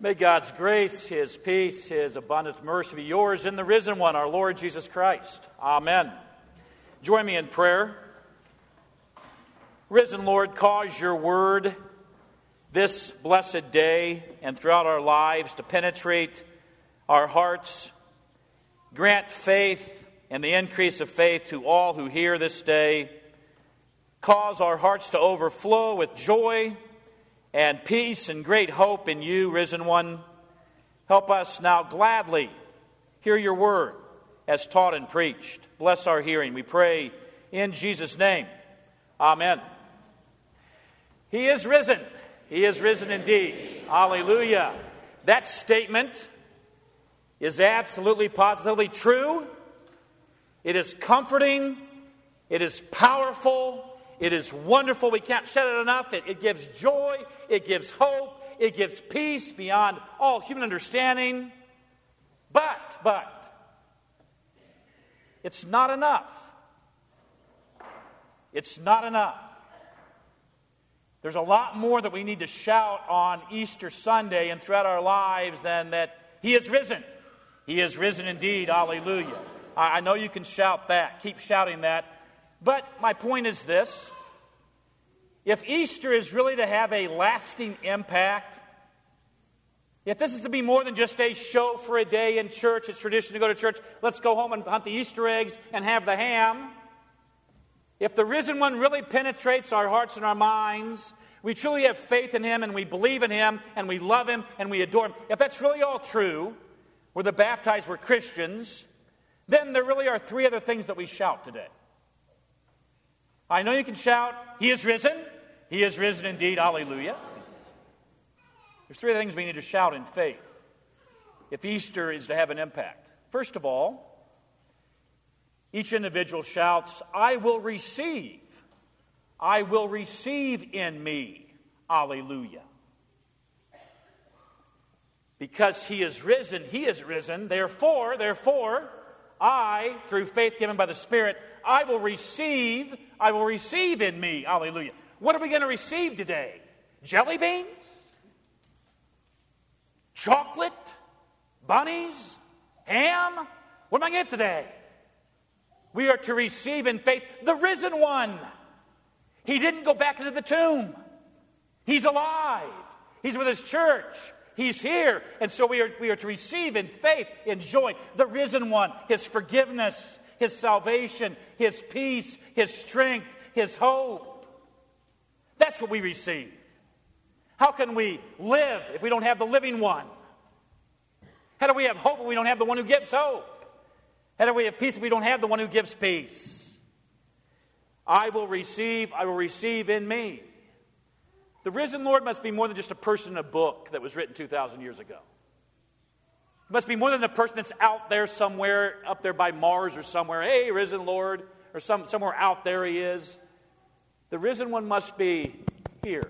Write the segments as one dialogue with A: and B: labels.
A: May God's grace, His peace, His abundant mercy be yours in the risen one, our Lord Jesus Christ. Amen. Join me in prayer. Risen Lord, cause your word this blessed day and throughout our lives to penetrate our hearts. Grant faith and the increase of faith to all who hear this day. Cause our hearts to overflow with joy and peace and great hope in you, risen one. Help us now gladly hear your word as taught and preached. Bless our hearing, we pray in Jesus' name. Amen. He is risen. He is risen indeed. Hallelujah. That statement is absolutely, positively true. It is comforting. It is powerful. It is wonderful. We can't say it enough. It gives joy. It gives hope. It gives peace beyond all human understanding. But, it's not enough. It's not enough. There's a lot more that we need to shout on Easter Sunday and throughout our lives than that He is risen. He is risen indeed. Hallelujah. I know you can shout that. Keep shouting that. But my point is this. If Easter is really to have a lasting impact, if this is to be more than just a show for a day in church, it's tradition to go to church, let's go home and hunt the Easter eggs and have the ham. If the risen one really penetrates our hearts and our minds, we truly have faith in Him and we believe in Him and we love Him and we adore Him. If that's really all true, we're the baptized, we're Christians, then there really are three other things that we shout today. I know you can shout, He is risen. He is risen indeed. Hallelujah. There's three things we need to shout in faith if Easter is to have an impact. First of all, each individual shouts, I will receive. I will receive in me. Hallelujah. Because He is risen, He is risen. Therefore, I, through faith given by the Spirit, I will receive in me. Hallelujah. What are we going to receive today? Jelly beans? Chocolate? Bunnies? Ham? What am I going to get today? We are to receive in faith the risen one. He didn't go back into the tomb. He's alive. He's with His church. He's here. And so we are to receive in faith, in joy, the risen one, His forgiveness, His salvation, His peace, His strength, His hope. That's what we receive. How can we live if we don't have the living one? How do we have hope if we don't have the one who gives hope? How do we have peace if we don't have the one who gives peace? I will receive in me. The risen Lord must be more than just a person in a book that was written 2,000 years ago. It must be more than a person that's out there somewhere, up there by Mars or somewhere. Hey, risen Lord, or somewhere out there He is. The risen one must be here.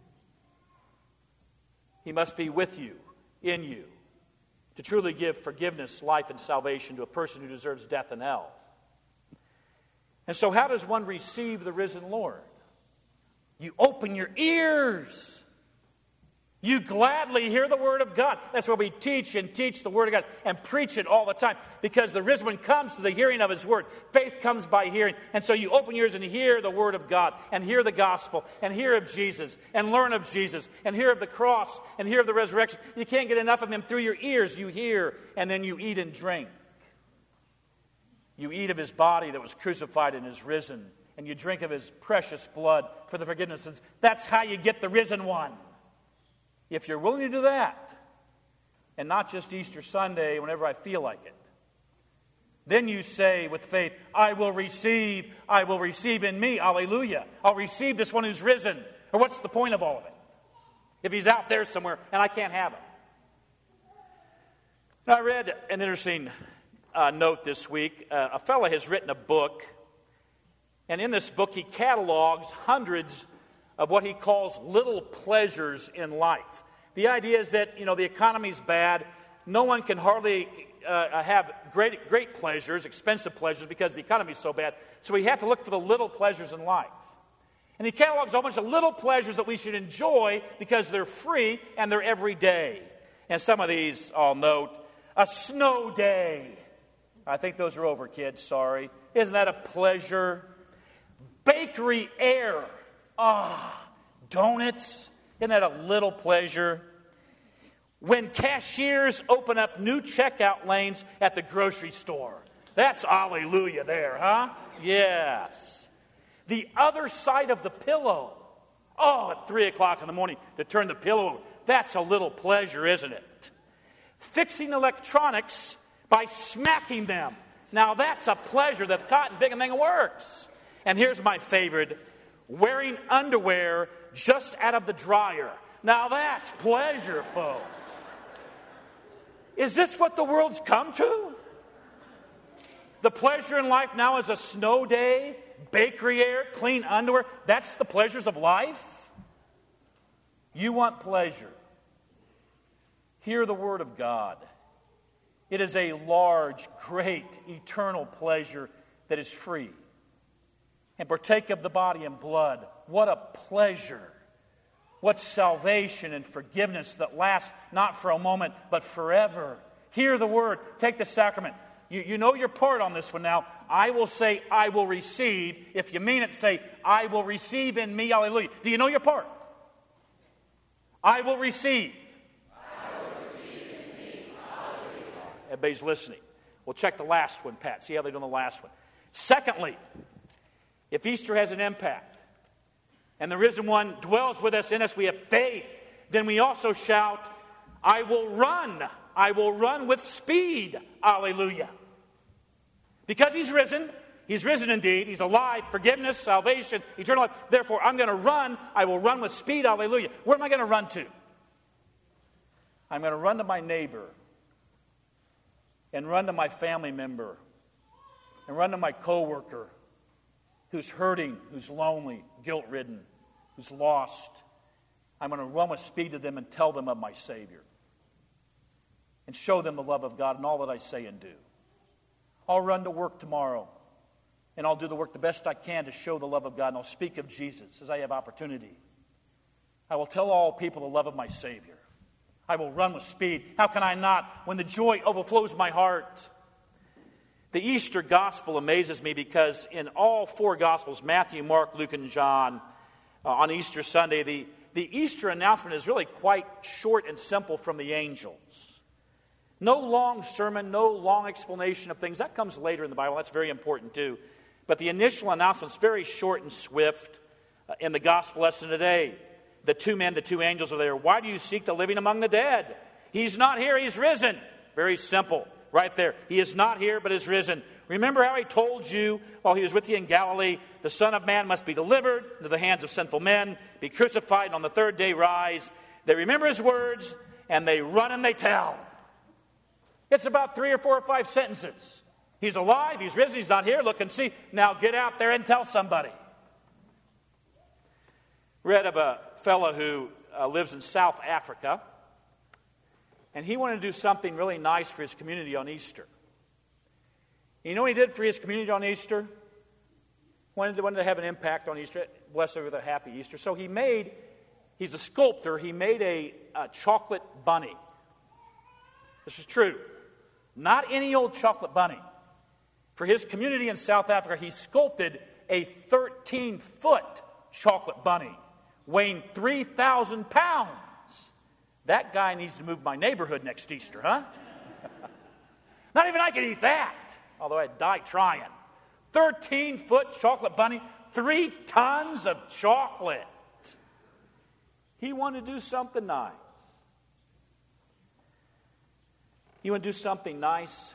A: He must be with you, in you, to truly give forgiveness, life, and salvation to a person who deserves death and hell. And so how does one receive the risen Lord? You open your ears. You gladly hear the Word of God. That's why we teach the Word of God and preach it all the time. Because the risen one comes to the hearing of His Word. Faith comes by hearing. And so you open your ears and hear the Word of God and hear the gospel and hear of Jesus and learn of Jesus and hear of the cross and hear of the resurrection. You can't get enough of Him through your ears. You hear and then you eat and drink. You eat of His body that was crucified and is risen. And you drink of His precious blood for the forgiveness of sins. That's how you get the risen one. If you're willing to do that, and not just Easter Sunday whenever I feel like it, then you say with faith, I will receive in me. Hallelujah. I'll receive this one who's risen. Or what's the point of all of it? If He's out there somewhere and I can't have Him. Now I read an interesting note this week. A fellow has written a book, and in this book he catalogs hundreds of what he calls little pleasures in life. The idea is that, the economy's bad. No one can hardly have great pleasures, expensive pleasures, because the economy's so bad. So we have to look for the little pleasures in life. And he catalogs a whole bunch of little pleasures that we should enjoy because they're free and they're every day. And some of these, I'll note, a snow day. I think those are over, kids, sorry. Isn't that a pleasure? Bakery air. Donuts. Isn't that a little pleasure? When cashiers open up new checkout lanes at the grocery store. That's hallelujah there, huh? Yes. The other side of the pillow. At 3 o'clock in the morning to turn the pillow over. That's a little pleasure, isn't it? Fixing electronics by smacking them. Now that's a pleasure. The cotton picking thing works. And here's my favorite. Wearing underwear just out of the dryer. Now that's pleasure, folks. Is this what the world's come to? The pleasure in life now is a snow day, bakery air, clean underwear. That's the pleasures of life? You want pleasure. Hear the word of God. It is a large, great, eternal pleasure that is free. And partake of the body and blood. What a pleasure. What salvation and forgiveness that lasts not for a moment, but forever. Hear the word. Take the sacrament. You know your part on this one now. I will say, I will receive. If you mean it, say, I will receive in me. Hallelujah. Do you know your part? I will receive. I will receive in me. Hallelujah. Everybody's listening. We'll check the last one, Pat. See how they're doing the last one. Secondly, if Easter has an impact, and the risen one dwells with us in us, we have faith, then we also shout, I will run. I will run with speed. Hallelujah. Because he's risen indeed. He's alive, forgiveness, salvation, eternal life. Therefore, I'm going to run. I will run with speed. Hallelujah. Where am I going to run to? I'm going to run to my neighbor and run to my family member and run to my coworker who's hurting, who's lonely, guilt-ridden, who's lost. I'm going to run with speed to them and tell them of my Savior and show them the love of God in all that I say and do. I'll run to work tomorrow, and I'll do the work the best I can to show the love of God, and I'll speak of Jesus as I have opportunity. I will tell all people the love of my Savior. I will run with speed. How can I not when the joy overflows my heart? The Easter gospel amazes me because in all four gospels, Matthew, Mark, Luke, and John, on Easter Sunday, the Easter announcement is really quite short and simple from the angels. No long sermon, no long explanation of things. That comes later in the Bible. That's very important too. But the initial announcement is very short and swift in the gospel lesson today. The two men, the two angels are there. Why do you seek the living among the dead? He's not here, he's risen. Very simple, right there. He is not here, but is risen. Remember how he told you while he was with you in Galilee, the Son of Man must be delivered into the hands of sinful men, be crucified, and on the third day rise. They remember his words, and they run and they tell. It's about 3 or 4 or 5 sentences. He's alive, he's risen, he's not here. Look and see. Now get out there and tell somebody. Read of a fellow who lives in South Africa, and he wanted to do something really nice for his community on Easter. You know what he did for his community on Easter? Wanted to have an impact on Easter, bless them with a happy Easter. So he's a sculptor, he made a chocolate bunny. This is true. Not any old chocolate bunny. For his community in South Africa, he sculpted a 13-foot chocolate bunny weighing 3,000 pounds. That guy needs to move to my neighborhood next Easter, huh? Not even I could eat that, although I'd die trying. 13-foot chocolate bunny, 3 tons of chocolate. He wanted to do something nice. You want to do something nice?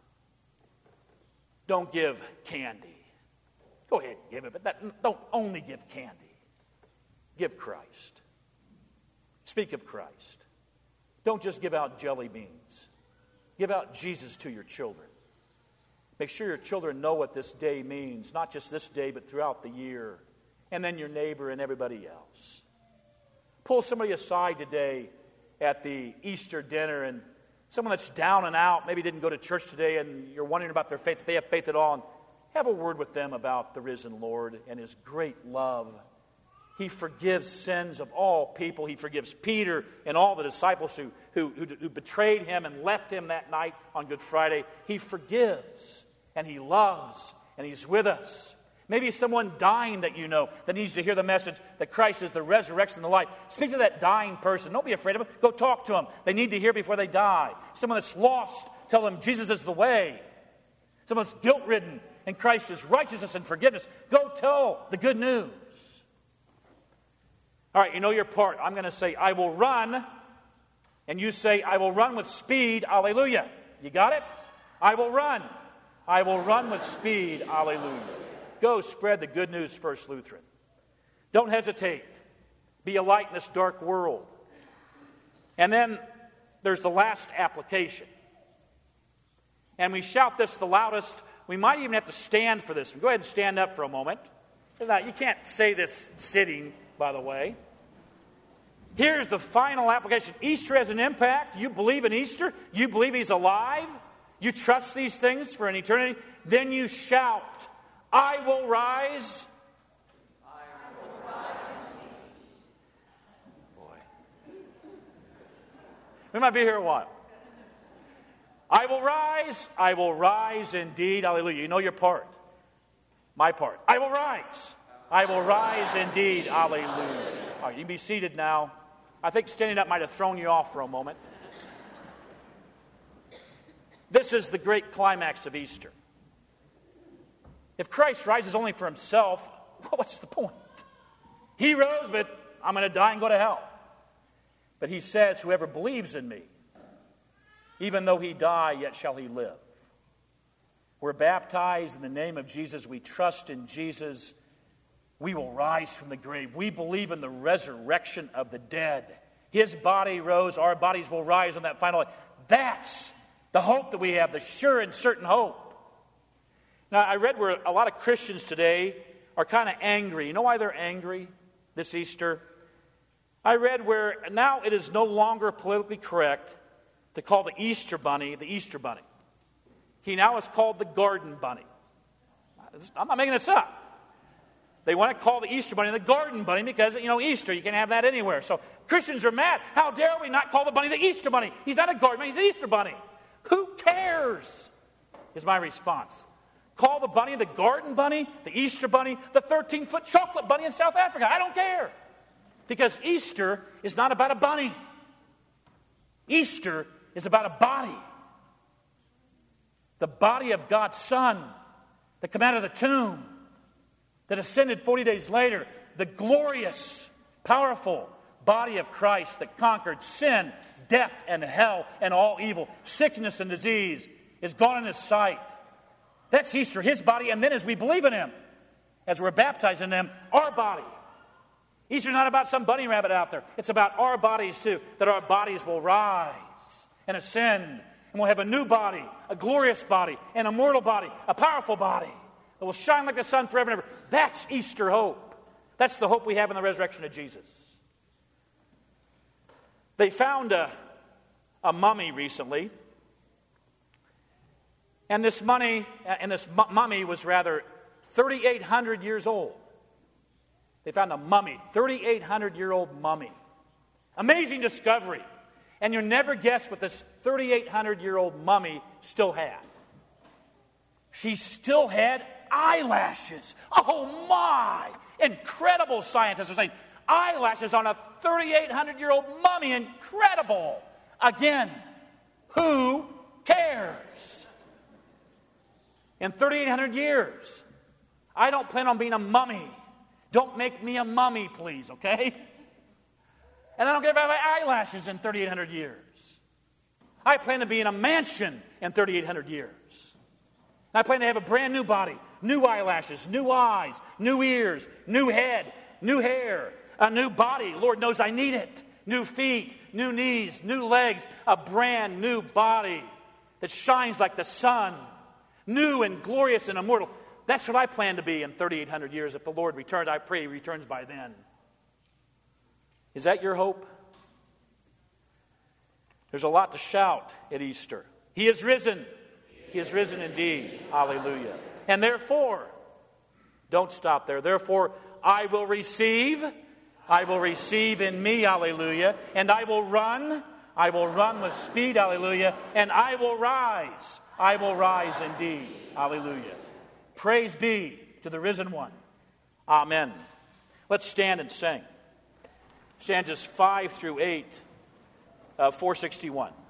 A: Don't give candy. Go ahead and give it, but don't only give candy. Give Christ. Speak of Christ. Don't just give out jelly beans. Give out Jesus to your children. Make sure your children know what this day means, not just this day, but throughout the year, and then your neighbor and everybody else. Pull somebody aside today at the Easter dinner, and someone that's down and out, maybe didn't go to church today, and you're wondering about their faith, if they have faith at all, and have a word with them about the risen Lord and his great love He forgives sins of all people. He forgives Peter and all the disciples who betrayed him and left him that night on Good Friday. He forgives, and He loves, and He's with us. Maybe someone dying that you know that needs to hear the message that Christ is the resurrection and the life. Speak to that dying person. Don't be afraid of them. Go talk to them. They need to hear before they die. Someone that's lost, tell them Jesus is the way. Someone that's guilt-ridden and Christ is righteousness and forgiveness. Go tell the good news. All right, you know your part. I'm going to say, I will run. And you say, I will run with speed. Alleluia. You got it? I will run. I will run with speed. Alleluia. Go spread the good news, First Lutheran. Don't hesitate. Be a light in this dark world. And then there's the last application. And we shout this the loudest. We might even have to stand for this. Go ahead and stand up for a moment. Now, you can't say this sitting, by the way. Here's the final application. Easter has an impact. You believe in Easter. You believe He's alive. You trust these things for an eternity. Then you shout, I will rise. I will rise. Boy. We might be here a while. I will rise indeed. Hallelujah. You know your part. My part. I will rise. I will rise indeed. Hallelujah. All right, you can be seated now. I think standing up might have thrown you off for a moment. This is the great climax of Easter. If Christ rises only for Himself, what's the point? He rose, but I'm going to die and go to hell. But He says, whoever believes in me, even though he die, yet shall he live. We're baptized in the name of Jesus. We trust in Jesus. We will rise from the grave. We believe in the resurrection of the dead. His body rose. Our bodies will rise on that final day. That's the hope that we have, the sure and certain hope. Now, I read where a lot of Christians today are kind of angry. You know why they're angry this Easter? I read where now it is no longer politically correct to call the Easter Bunny the Easter Bunny. He now is called the Garden Bunny. I'm not making this up. They want to call the Easter Bunny the Garden Bunny because, Easter, you can't have that anywhere. So Christians are mad. How dare we not call the bunny the Easter Bunny? He's not a garden bunny, he's an Easter Bunny. Who cares? Is my response. Call the bunny the Garden Bunny, the Easter Bunny, the 13-foot chocolate bunny in South Africa. I don't care. Because Easter is not about a bunny. Easter is about a body. The body of God's Son that came out of the tomb, that ascended 40 days later. The glorious, powerful body of Christ that conquered sin, death, and hell, and all evil. Sickness and disease is gone in His sight. That's Easter, His body, and then as we believe in Him, as we're baptized in Him, our body. Easter's not about some bunny rabbit out there. It's about our bodies too, that our bodies will rise and ascend, and we'll have a new body, a glorious body, an immortal body, a powerful body that will shine like the sun forever and ever. That's Easter hope. That's the hope we have in the resurrection of Jesus. They found a mummy recently, and this mummy was rather 3,800 years old. They found a mummy, 3,800-year-old mummy. Amazing discovery. And you'll never guess what this 3,800-year-old mummy still had. She still had eyelashes. Oh my! Incredible, scientists are saying. Eyelashes on a 3,800-year-old mummy. Incredible. Again, who cares? In 3,800 years, I don't plan on being a mummy. Don't make me a mummy, please, okay? And I don't care if I have eyelashes in 3,800 years. I plan to be in a mansion in 3,800 years. And I plan to have a brand new body, new eyelashes, new eyes, new ears, new head, new hair, a new body. Lord knows I need it. New feet, new knees, new legs, a brand new body that shines like the sun, new and glorious and immortal. That's what I plan to be in 3,800 years. If the Lord returns, I pray He returns by then. Is that your hope? There's a lot to shout at Easter. He is risen. He is risen indeed. Hallelujah. And therefore, don't stop there. Therefore, I will receive I will receive in me, hallelujah, and I will run with speed, hallelujah, and I will rise indeed, hallelujah. Praise be to the risen one. Amen. Let's stand and sing. Stanzas 5 through 8 of 461.